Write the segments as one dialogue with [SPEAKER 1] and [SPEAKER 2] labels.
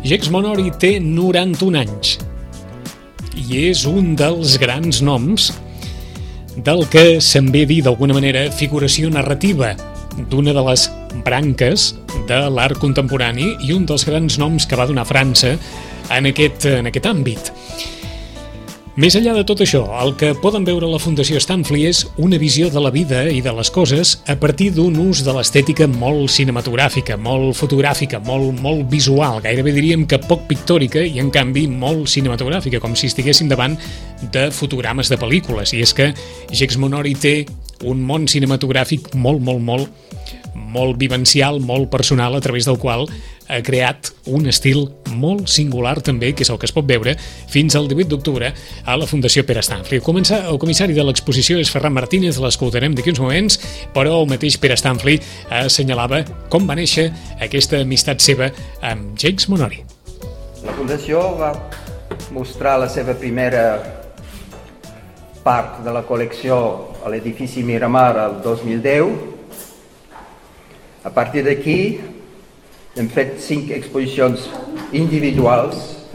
[SPEAKER 1] Jacques Monori té 91 anys i és un dels grans noms del que se'n ve a dir d'alguna manera figuració narrativa d'una de les branques de l'art contemporani i un dels grans noms que va donar França en aquest àmbit. Més enllà de tot això, el que poden veure a la Fundació Stanfli és una visió de la vida i de les coses a partir d'un ús de l'estètica molt cinematogràfica, molt fotogràfica, molt visual, gairebé diríem que poc pictòrica i en canvi molt cinematogràfica, com si estiguéssim davant de fotogrames de pel·lícules. I és que Jacques Monori té un món cinematogràfic molt vivencial, molt personal, a través del qual ha creat un estil molt singular també, que és el que es pot veure fins al 18 d'octubre a la Fundació Pere Stanfli. El comissari de l'exposició és Ferran Martínez, l'escoltarem d'aquí uns moments, però el mateix Pere Stanfli assenyalava com va néixer aquesta amistat seva amb Jacques Monori.
[SPEAKER 2] La Fundació va mostrar la seva primera part de la col·lecció a l'edifici Miramar el 2010. A partir d'aquí hem fet 5 exposicions individuals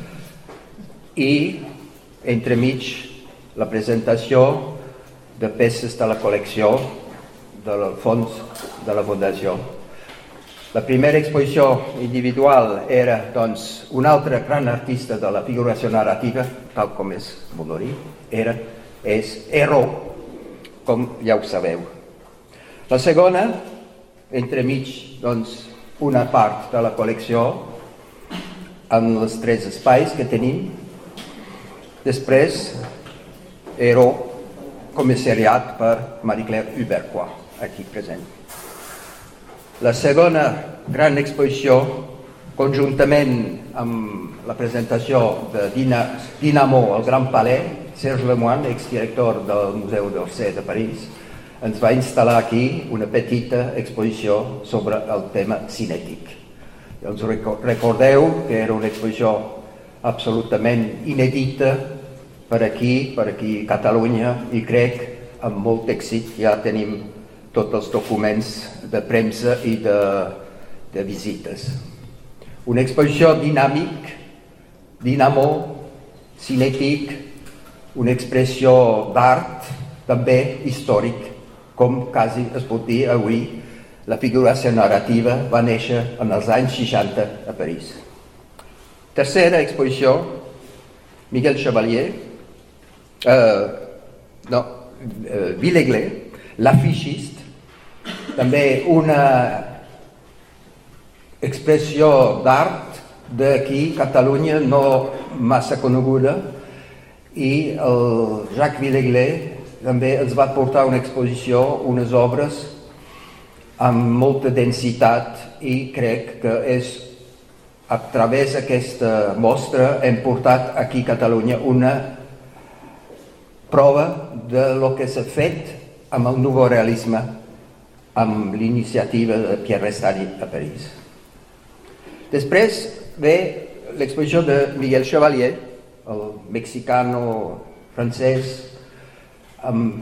[SPEAKER 2] i, entremig, la presentació de peces de la col·lecció del fons de la Fundació. La primera exposició individual era, doncs, un altre gran artista de la figuració narrativa, tal com és Monori, és Hérault, com ja ho sabeu. La segona, entremig, doncs, una part de la col·lecció amb els 3 espais que tenim. Després, Hérault, comissariat per Marie-Claire Hubercois, aquí present. La segona gran exposició, conjuntament amb la presentació de Dinamo al Grand Palais, Serge Lemoine, exdirector del Museu d'Orsay de París, ens va instal·lar aquí una petita exposició sobre el tema cinètic. Doncs recordeu que era una exposició absolutament inèdita per aquí a Catalunya, i crec amb molt èxit. Ja tenim tots els documents de premsa i de visites. Una exposició dinamo, cinètic, una expressió d'art, també històric, com quasi es pot dir avui, la figuració narrativa va néixer en els anys 60 a París. Tercera exposició, Miguel Chevalier, Villeglé, l'affichiste, també una expressió d'art d'aquí, Catalunya, no massa coneguda, i el Jacques Villeglé també ens va portar una exposició, unes obres amb molta densitat, i crec que és a través d'aquesta mostra hem portat aquí a Catalunya una prova de lo que s'ha fet amb el nouveau realisme, amb l'iniciativa de Pierre Restany a París. Després ve l'exposició de Miguel Chevalier, el mexicano-francès, amb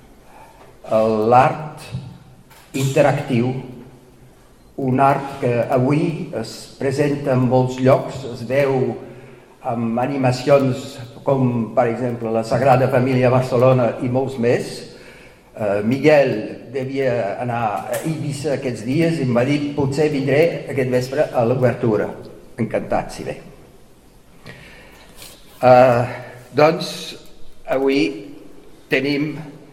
[SPEAKER 2] l'art interactiu, un art que avui es presenta en molts llocs, es veu amb animacions com, per exemple, la Sagrada Família a Barcelona i molts més. Miguel devia anar a Eivissa aquests dies i em va dir potser vindré aquest vespre a l'obertura. Encantat, si ve. Doncs avui tenim,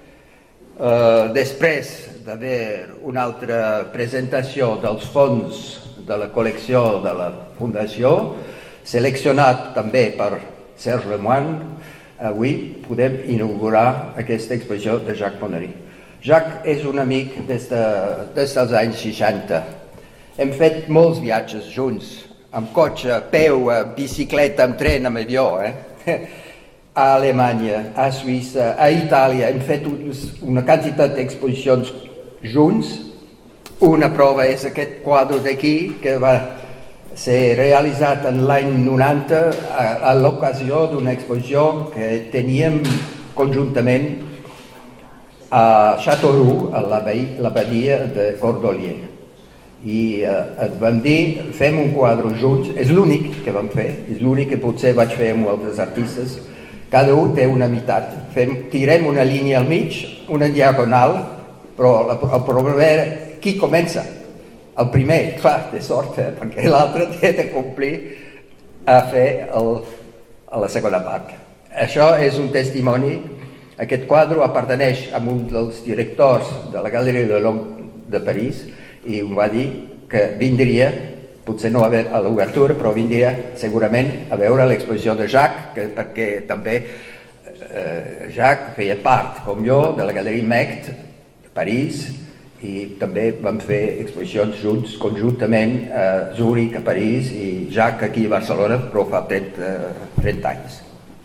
[SPEAKER 2] després d'haver una altra presentació dels fons de la col·lecció de la Fundació, seleccionat també per Serge Lemoine, avui podem inaugurar aquesta exposició de Jacques Monori. Jacques és un amic des dels anys 60. Hem fet molts viatges junts, amb cotxe, a peu, a bicicleta, amb tren, amb avió, a Alemanya, a Suïssa, a Itàlia. Hem fet una quantitat d'exposicions junts. Una prova és aquest quadre d'aquí, que va ser realitzat en l'any 90 a l'ocasió d'una exposició que teníem conjuntament a Châteauroux, a l'abadia de Cordelier. i et vam dir, fem un quadre junts, és l'únic que vam fer, és l'únic que potser vaig fer amb altres artistes, cada un té una meitat, tirem una línia al mig, una diagonal, però el problema era qui comença. El primer, clar, té sort, perquè l'altre té de complir a fer a la segona part. Això és un testimoni. Aquest quadre aparteneix a un dels directors de la Galeria de l'Homme de París i em va dir que vindria, potser no a l'obertura, però vindria segurament a veure l'exposició de Jacques, perquè també Jacques feia part, com jo, de la Galeria Mecht de París, i també vam fer exposicions junts, conjuntament, a Zúrich, a París, i Jacques aquí a Barcelona, però fa 30 anys.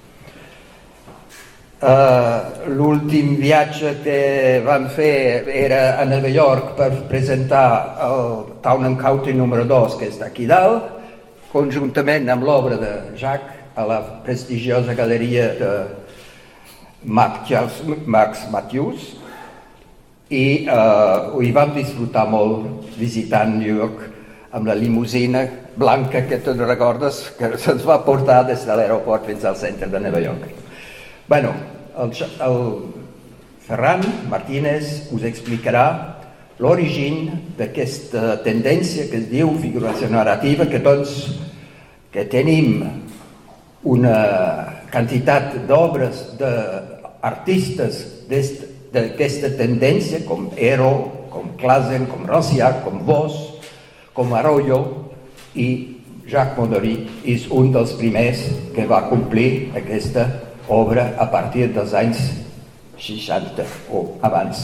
[SPEAKER 2] L'últim viatge que vam fer era a Nova York per presentar el Town and Country número 2, que està aquí dalt, conjuntament amb l'obra de Jacques a la prestigiosa galeria de Max Matthews, i vam disfrutar molt visitant New York amb la limusina blanca que tu recordes, que se'ns va portar des de l'aeroport fins al centre de Nova York. Bueno, el Ferran Martínez us explicarà l'origen d'aquesta tendència que es diu figuració narrativa, que tots que tenim una quantitat d'obres d'artistes d'aquesta tendència, com Hero, com Clasen, com Rancière, com Vos, com Arroyo, i Jacques Monory és un dels primers que va complir aquesta obra a partir dels anys 60 o abans.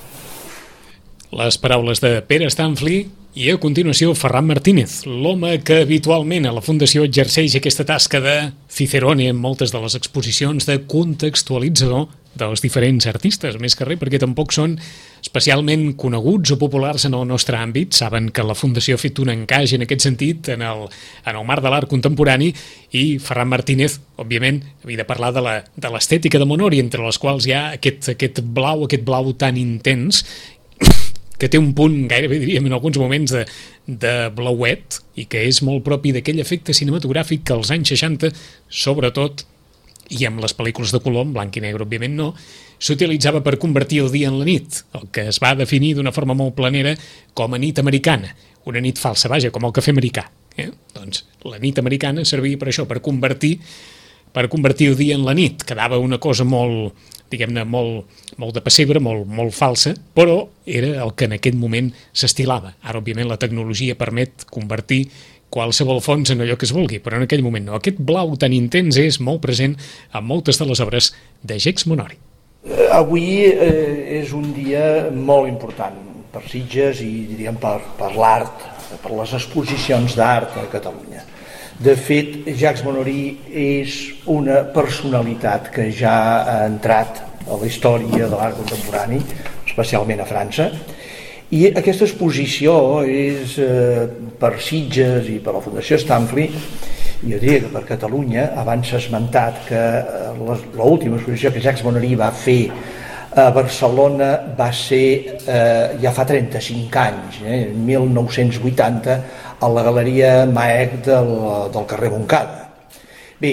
[SPEAKER 1] Les paraules de Pere Stanfli i a continuació Ferran Martínez, l'home que habitualment a la Fundació exerceix aquesta tasca de cicerone en moltes de les exposicions, de contextualitzador dels diferents artistes, més que res perquè tampoc són especialment coneguts o populars en el nostre àmbit. Saben que la Fundació ha fet un encaix en aquest sentit en el marc de l'art contemporani, i Ferran Martínez, òbviament, havia de parlar de l'estètica de Monory, entre les quals hi ha aquest blau tan intens, que té un punt, gairebé diríem en alguns moments, de blauet, i que és molt propi d'aquell efecte cinematogràfic que als anys 60, sobretot, i amb les pel·lícules de color, en blanc i negre òbviament no, s'utilitzava per convertir el dia en la nit, el que es va definir d'una forma molt planera com a nit americana, una nit falsa, vaja, com el cafè americà. Doncs la nit americana servia per això, per convertir el dia en la nit. Quedava una cosa molt, diguem-ne, molt de pessebre, molt falsa, però era el que en aquest moment s'estilava. Ara, òbviament, la tecnologia permet convertir qualsevol fons en allò que es vulgui, però en aquell moment no. Aquest blau tan intens és molt present en moltes de les obres de Jacques Monory.
[SPEAKER 3] Avui és un dia molt important per Sitges i diríem per l'art, per les exposicions d'art a Catalunya. De fet, Jacques Monory és una personalitat que ja ha entrat a la història de l'art contemporani, especialment a França, i aquesta exposició és per Sitges i per la Fundació Stanfli, jo diria que per Catalunya. Abans s'ha esmentat que l'última exposició que Jacques Monory va fer a Barcelona va ser ja fa 35 anys, en 1980, a la Galeria Maec del carrer Montcada. Bé,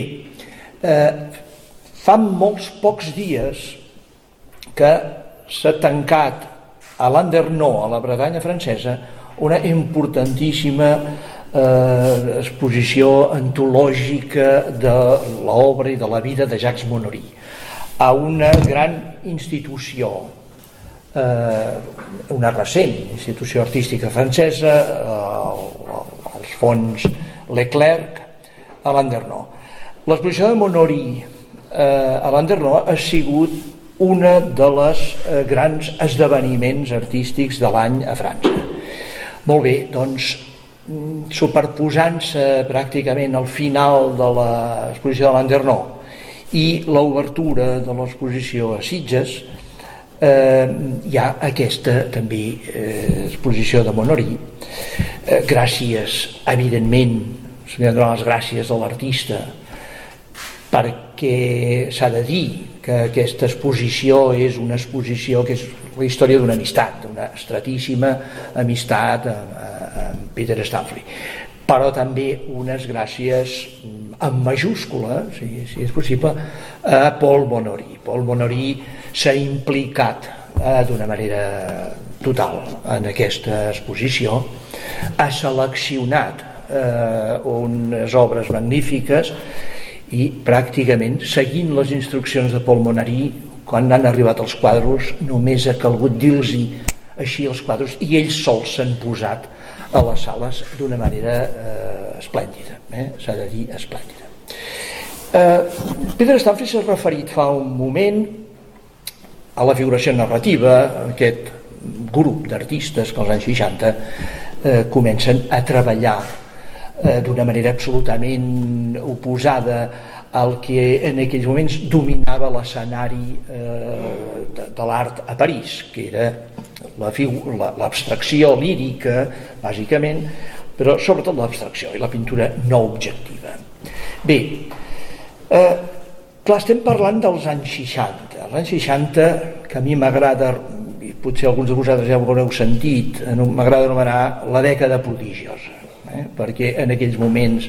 [SPEAKER 3] fa molts pocs dies que s'ha tancat a Landerneau, a la Bretanya francesa, una importantíssima exposició antològica de l'obra i de la vida de Jacques Monory, a una gran institució, una recent institució artística francesa, els fons Leclerc, a Landerneau. L'exposició de Monory a Landerneau ha sigut una de les grans esdeveniments artístics de l'any a França. Molt bé, doncs, superposant-se pràcticament al final de l'exposició de Landerneau i l'obertura de l'exposició a Sitges, hi ha aquesta també exposició de Monory. Gràcies, evidentment, s'han de donar les gràcies a l'artista, perquè s'ha de dir que aquesta exposició és una exposició que és la història d'una amistat, d'una estretíssima amistat Peter Stanley, però també unes gràcies en majúscula, si és possible, a Paul Bonory. Paul Bonory s'ha implicat d'una manera total en aquesta exposició, ha seleccionat unes obres magnífiques i pràcticament seguint les instruccions de Paul Bonory, quan han arribat els quadres només ha calgut dir-los així els quadres i ells sols s'han posat a les sales d'una manera esplèndida, s'ha de dir esplèndida. Peter Stanley s'ha referit fa un moment a la figuració narrativa, aquest grup d'artistes que als anys 60 comencen a treballar d'una manera absolutament oposada al que en aquells moments dominava l'escenari de l'art a París, que era l'abstracció lírica, bàsicament, però sobretot l'abstracció i la pintura no objectiva. Bé, clar, estem parlant dels anys 60. Els anys 60, que a mi m'agrada, i potser alguns de vosaltres ja ho haureu sentit, m'agrada anomenar la dècada prodigiosa, perquè en aquells moments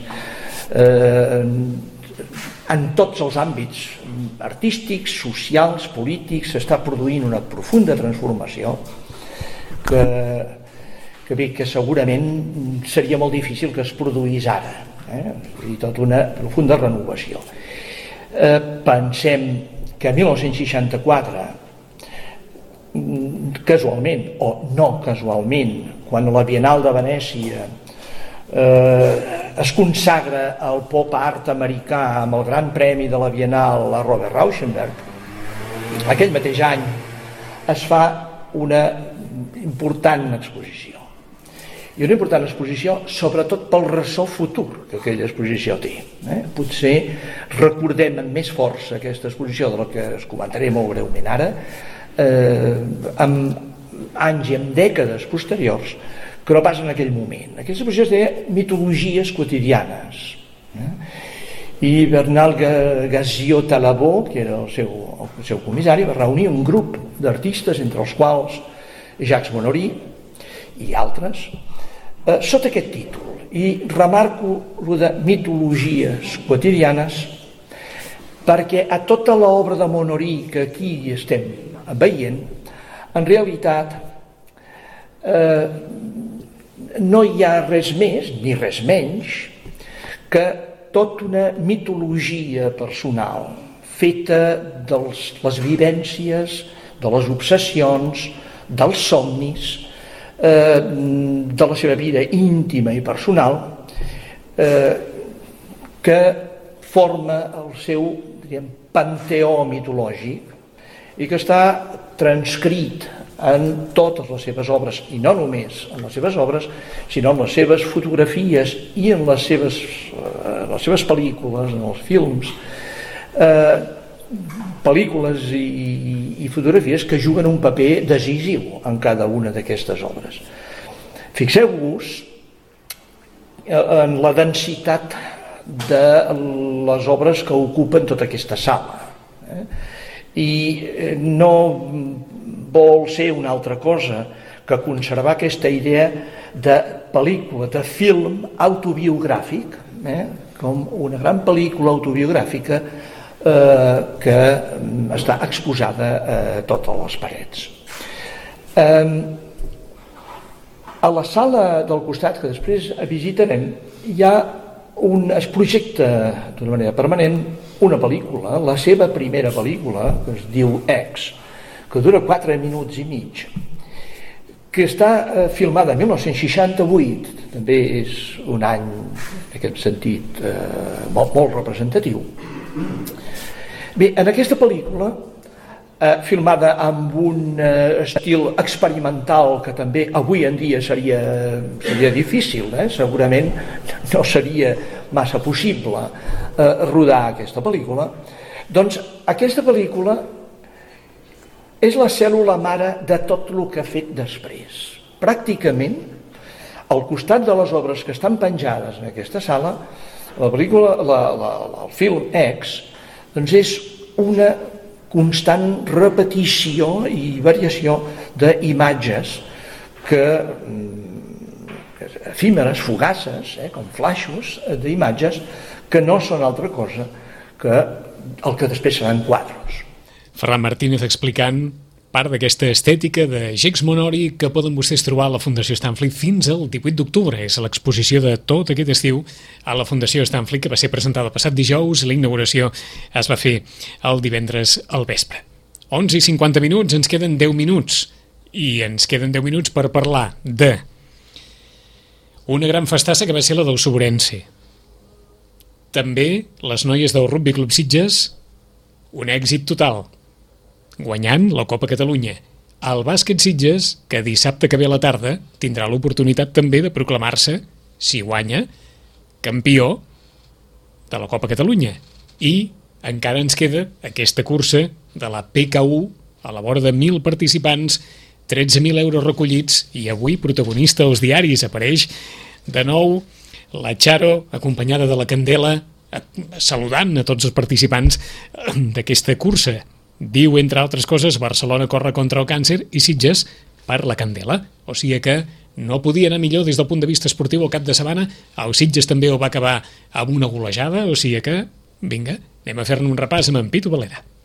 [SPEAKER 3] en tots els àmbits artístics, socials, polítics, s'està produint una profunda transformació que segurament seria molt difícil que es produís ara, i tot una profunda renovació. Pensem que a 1964, casualment o no casualment, quan a la Biennal de Venècia es consagra el pop art americà amb el gran premi de la Biennal a Robert Rauschenberg, aquell mateix any es fa una important exposició, i una important exposició sobretot pel ressò futur que aquella exposició té. Potser recordem amb més força aquesta exposició de la que es comentaré molt breument ara, amb anys i amb dècades posteriors, que no pas en aquell moment. Aquesta exposició es deia Mitologies quotidianes, i Bernard Gaziot-Talabot, que era el seu comissari, va reunir un grup d'artistes, entre els quals Jacques Monory i altres, sota aquest títol. I remarco el de Mitologies quotidianes perquè a tota l'obra de Monory que aquí estem veient, en realitat no hi ha res més ni res menys que tota una mitologia personal feta de les vivències, de les obsessions, dels somnis, de la seva vida íntima i personal, que forma el seu, panteó mitològic i que està transcrit en totes les seves obres, i no només en les seves obres, sinó en les seves fotografies i en les seves pel·lícules, en els films, pel·lícules i fotografies que juguen un paper decisiu en cada una d'aquestes obres. Fixeu-vos en la densitat de les obres que ocupen tota aquesta sala, i no vol ser una altra cosa que conservar aquesta idea de pel·lícula, de film autobiogràfic, com una gran pel·lícula autobiogràfica que està exposada a totes les parets. A la sala del costat, que després visitarem, es projecta d'una manera permanent una pel·lícula, la seva primera pel·lícula, que es diu X, que dura 4 minuts i mig, que està filmada en 1968, també és un any, en aquest sentit, molt representatiu. Bé, en aquesta pel·lícula, filmada amb un estil experimental que també avui en dia seria difícil, segurament no seria massa possible rodar aquesta pel·lícula, doncs aquesta pel·lícula és la cèl·lula mare de tot el que ha fet després. Pràcticament, al costat de les obres que estan penjades en aquesta sala, la pel·lícula, el film X, doncs és una constant repetició i variació d'imatges que efímeres, fugaces, com flaixos d'imatges que no són altra cosa que el que després seran quadros.
[SPEAKER 1] Ferran Martínez explicant part d'aquesta estètica de Jacques Monori que poden vostès trobar a la Fundació Stanfli fins al 18 d'octubre. És l'exposició de tot aquest estiu a la Fundació Stanfli, que va ser presentada passat dijous. La inauguració es va fer el divendres al vespre. 11:50, ens queden 10 minuts. I ens queden 10 minuts per parlar de una gran festassa que va ser la del Sobrense. També les noies del Rugby Club Sitges, un èxit total, guanyant la Copa Catalunya. El bàsquet Sitges, que dissabte que ve a la tarda tindrà l'oportunitat també de proclamar-se, si guanya, campió de la Copa Catalunya. I encara ens queda aquesta cursa de la PK1 a la vora de 1.000 participants, 13.000 euros recollits, i avui protagonista als diaris. Apareix de nou la Charo, acompanyada de la Candela, saludant a tots els participants d'aquesta cursa. Diu, entre altres coses, Barcelona corre contra el càncer i Sitges per la Candela. O sigui que no podia anar millor des del punt de vista esportiu el cap de setmana. El Sitges també ho va acabar amb una golejada, o sigui que, vinga, anem a fer-ne un repàs amb en Pitu Valera.